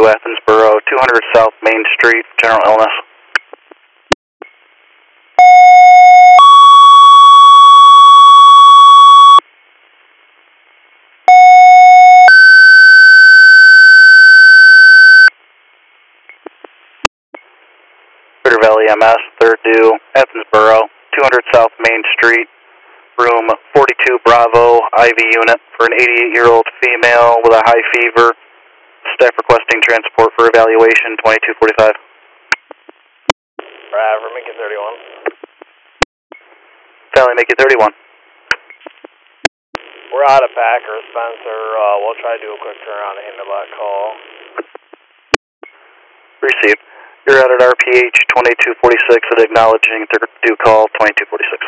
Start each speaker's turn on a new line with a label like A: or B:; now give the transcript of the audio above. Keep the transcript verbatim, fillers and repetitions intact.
A: Athensboro, two hundred South Main Street, general illness. Ritter Valley M S, third due, Athensboro, two hundred South Main Street, room forty-two Bravo, I V unit for an eighty-eight-year-old female with a high fever. Staff requesting transport for evaluation, twenty-two forty-five.
B: Forever, make it thirty-one.
A: Valley, make it thirty-one.
B: We're out of Packer, Spencer. Uh, we'll try to do a quick turnaround and handle that call.
A: Received. You're out at R P H twenty-two forty-six and acknowledging third due call, twenty-two forty-six.